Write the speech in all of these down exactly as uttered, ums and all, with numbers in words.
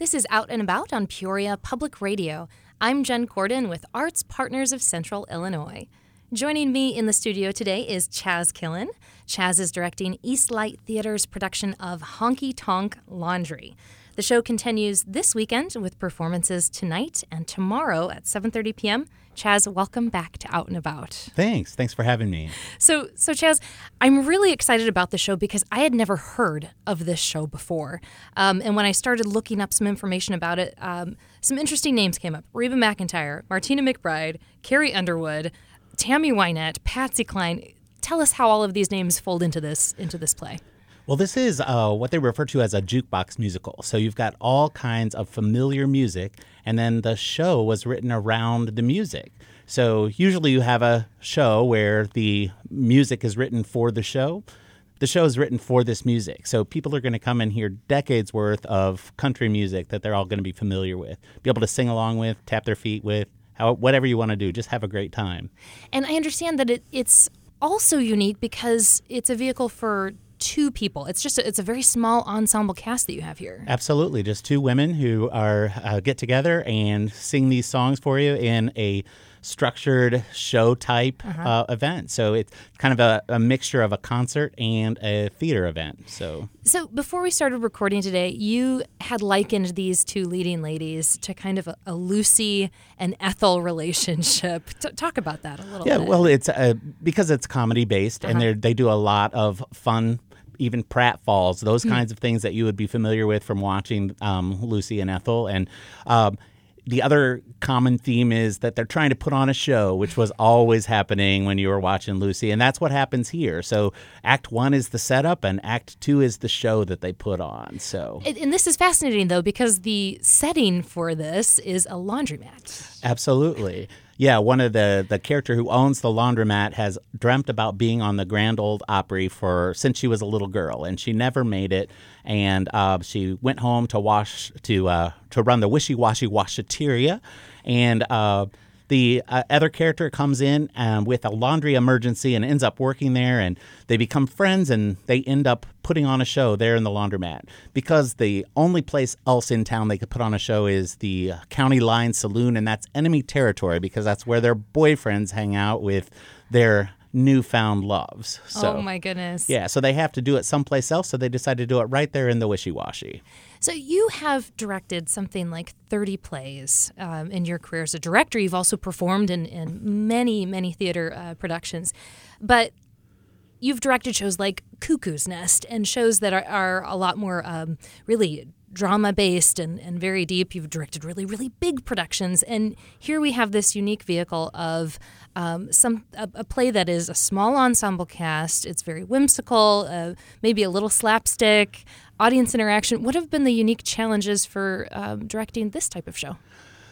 This is Out and About on Peoria Public Radio. I'm Jen Corden with Arts Partners of Central Illinois. Joining me in the studio today is Chaz Killen. Chaz is directing East Light Theater's production of Honky Tonk Laundry. The show continues this weekend with performances tonight and tomorrow at seven thirty p.m. Chaz, welcome back to Out and About. Thanks. Thanks for having me. So, so Chaz, I'm really excited about the show because I had never heard of this show before. Um, and when I started looking up some information about it, um, some interesting names came up. Reba McEntire, Martina McBride, Carrie Underwood, Tammy Wynette, Patsy Cline. Tell us how all of these names fold into this into this play. Well, this is uh, what they refer to as a jukebox musical. So you've got all kinds of familiar music, and then the show was written around the music. So usually you have a show where the music is written for the show. The show is written for this music. So people are going to come and hear decades worth of country music that they're all going to be familiar with, be able to sing along with, tap their feet with, how, whatever you want to do. Just have a great time. And I understand that it, it's also unique because it's a vehicle for two people. It's just a, it's a very small ensemble cast that you have here. Absolutely, just two women who are uh, get together and sing these songs for you in a structured show type uh-huh. uh, event. So it's kind of a, a mixture of a concert and a theater event. So, so before we started recording today, you had likened these two leading ladies to kind of a, a Lucy and Ethel relationship. T- talk about that a little yeah, bit. Yeah, well, it's uh, because it's comedy based, uh-huh. and they they do a lot of fun. Even pratfalls, those kinds mm. of things that you would be familiar with from watching um, Lucy and Ethel. And um, the other common theme is that they're trying to put on a show, which was always happening when you were watching Lucy. And that's what happens here. So Act One is the setup, and Act Two is the show that they put on. So, And, and this is fascinating, though, because the setting for this is a laundromat. Absolutely. Yeah, one of the, the character who owns the laundromat has dreamt about being on the Grand Ole Opry for since she was a little girl, and she never made it. And uh, she went home to wash to uh, to run the Wishy Washy Washateria, and uh, the uh, other character comes in um, with a laundry emergency and ends up working there, and they become friends, and they end up putting on a show there in the laundromat because the only place else in town they could put on a show is the County Line Saloon, and that's enemy territory because that's where their boyfriends hang out with their newfound loves. So, oh, my goodness. Yeah, so they have to do it someplace else, so they decided to do it right there in the Wishy Washy. So you have directed something like thirty plays um, in your career as a director. You've also performed in, in many, many theater uh, productions. But you've directed shows like Cuckoo's Nest and shows that are, are a lot more um, really drama-based and, and very deep. You've directed really, really big productions. And here we have this unique vehicle of um, some a, a play that is a small ensemble cast. It's very whimsical, uh, maybe a little slapstick, audience interaction. What have been the unique challenges for um, directing this type of show?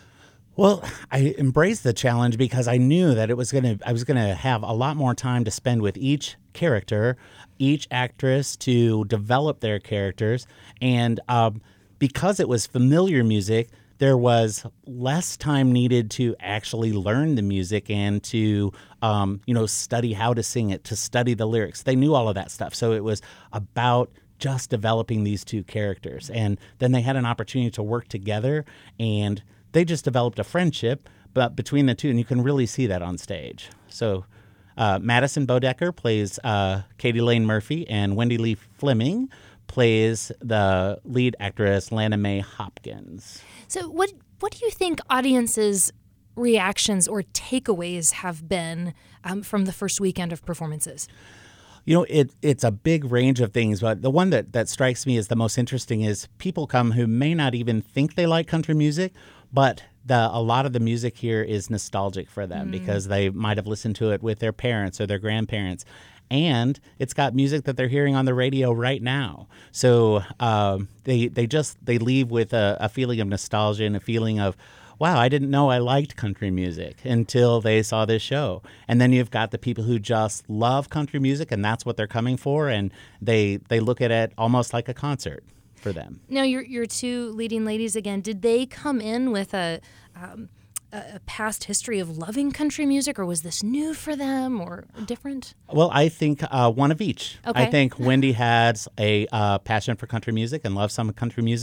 Well, I embraced the challenge because I knew that it was gonna. I was gonna have a lot more time to spend with each character, each actress to develop their characters, and um, because it was familiar music, there was less time needed to actually learn the music and to um, you know study how to sing it, to study the lyrics. They knew all of that stuff, so it was about just developing these two characters, and then they had an opportunity to work together and. They just developed a friendship but between the two, and you can really see that on stage. So uh, Madison Bodecker plays uh, Katie Lane Murphy, and Wendy Lee Fleming plays the lead actress Lana Mae Hopkins. So what what do you think audiences' reactions or takeaways have been um, from the first weekend of performances? You know, it it's a big range of things, but the one that, that strikes me as the most interesting is people come who may not even think they like country music, but the a lot of the music here is nostalgic for them mm. because they might have listened to it with their parents or their grandparents. And it's got music that they're hearing on the radio right now. So um, they they just they leave with a, a feeling of nostalgia and a feeling of, wow, I didn't know I liked country music until they saw this show. And then you've got the people who just love country music, and that's what they're coming for, and they they look at it almost like a concert for them. Now, your your two leading ladies again, did they come in with a um, a past history of loving country music, or was this new for them or different? Well, I think uh, one of each. Okay. I think Wendy has a uh, passion for country music and loves some country music,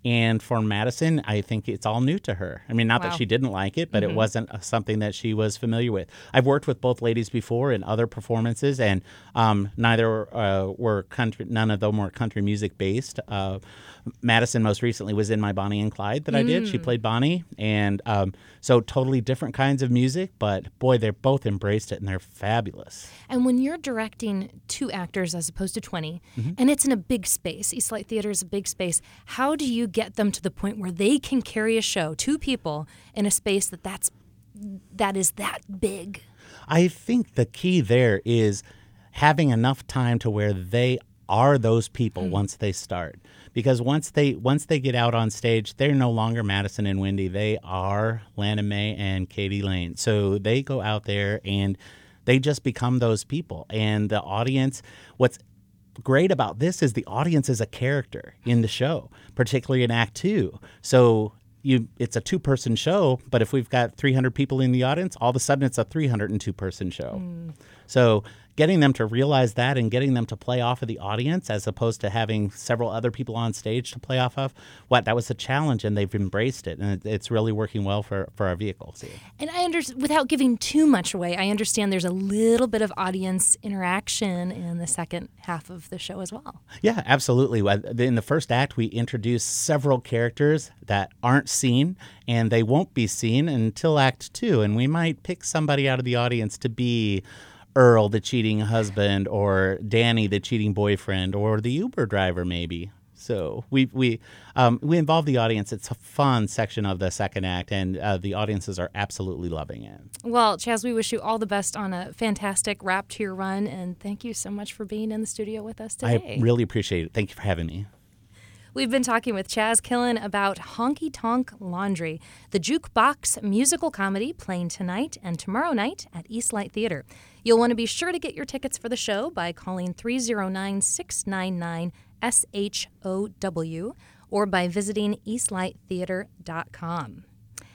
And for Madison, I think it's all new to her. I mean, not Wow. that she didn't like it, but Mhm. it wasn't uh, something that she was familiar with. I've worked with both ladies before in other performances, and um, neither uh, were country. None of them were country music based. Uh, Madison most recently was in my Bonnie and Clyde that I did. She played Bonnie, and um, so totally different kinds of music. But boy, they both embraced it, and they're fabulous. And when you're directing two actors as opposed to twenty, Mm-hmm. and it's in a big space, East Light Theater is a big space, how do you get them to the point where they can carry a show, two people, in a space that that's, that is that big? I think the key there is having enough time to where they are those people once they start. Because once they once they get out on stage, they're no longer Madison and Wendy. They are Lana Mae and Katie Lane. So they go out there and they just become those people. And the audience, what's great about this is the audience is a character in the show, particularly in Act Two. So you, it's a two-person show, but if we've got three hundred people in the audience, all of a sudden it's a three hundred two person show. Mm. So getting them to realize that and getting them to play off of the audience as opposed to having several other people on stage to play off of, what that was a challenge, and they've embraced it, and it, it's really working well for, for our vehicles. And I understand, without giving too much away, I understand there's a little bit of audience interaction in the second half of the show as well. Yeah, absolutely. In the first act, we introduce several characters that aren't seen, and they won't be seen until Act Two, and we might pick somebody out of the audience to be Earl, the cheating husband, or Danny, the cheating boyfriend, or the Uber driver, maybe. So we we um, we involve the audience. It's a fun section of the second act, and uh, the audiences are absolutely loving it. Well, Chaz, we wish you all the best on a fantastic wrap to your run, and thank you so much for being in the studio with us today. I really appreciate it. Thank you for having me. We've been talking with Chaz Killen about Honky Tonk Laundry, the jukebox musical comedy playing tonight and tomorrow night at East Light Theater. You'll want to be sure to get your tickets for the show by calling three oh nine, six nine nine, S H O W or by visiting east light theater dot com.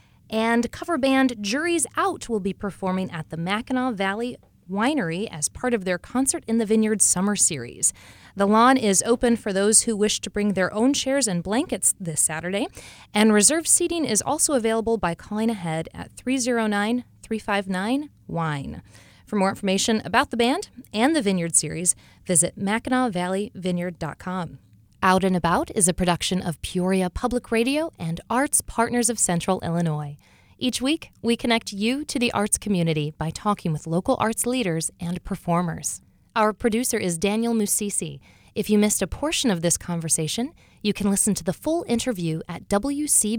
And cover band Jury's Out will be performing at the Mackinac Valley Winery as part of their Concert in the Vineyard Summer Series. The lawn is open for those who wish to bring their own chairs and blankets this Saturday, and reserved seating is also available by calling ahead at three oh nine, three five nine, wine. For more information about the band and the Vineyard Series, visit mackinac valley vineyard dot com. Out and About is a production of Peoria Public Radio and Arts Partners of Central Illinois. Each week, we connect you to the arts community by talking with local arts leaders and performers. Our producer is Daniel Musisi. If you missed a portion of this conversation, you can listen to the full interview at W C